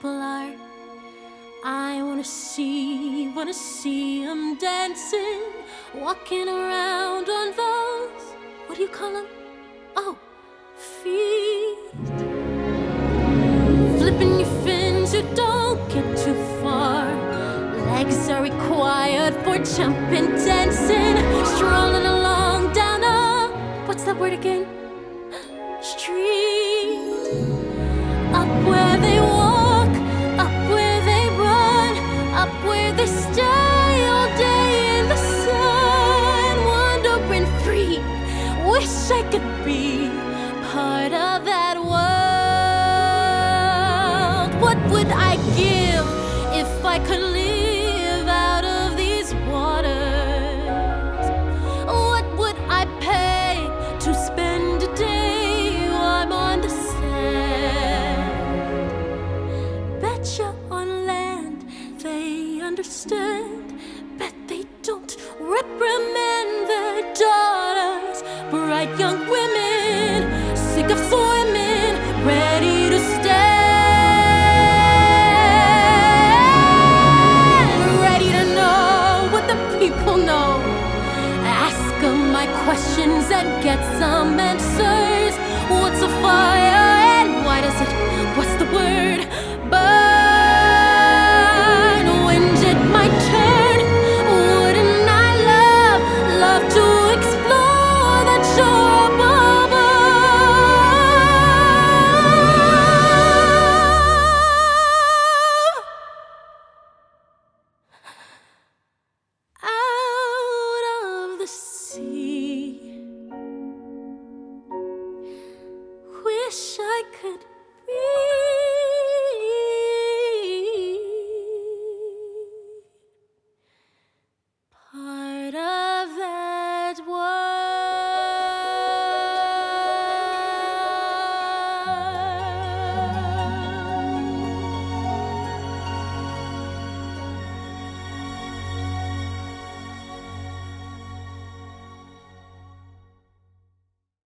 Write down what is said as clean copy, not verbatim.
people are. I wanna see them dancing, walking around on those, what do you call them? Oh, feet. Flipping your fins, you don't get too far. Legs are required for jumping, dancing, strolling along down a, what's that word again? Street. Up where they walk, up where they run, up where they stay all day in the sun, wandering free. Wish I could be part of that world. What would I give if I could live out of these waters? What would I pay to spend a day while I'm on the sand? Betcha on land they understand. Bet they don't reprimand their daughters. Bright young women, sick of swimming, ready to stand, ready to know what the people know. Ask them my questions and get some answers. What's a fire and why does it, what's the word, burn? When did my turn? Wouldn't I love to explore that shore above out of the sea. Wish I could be part of that world.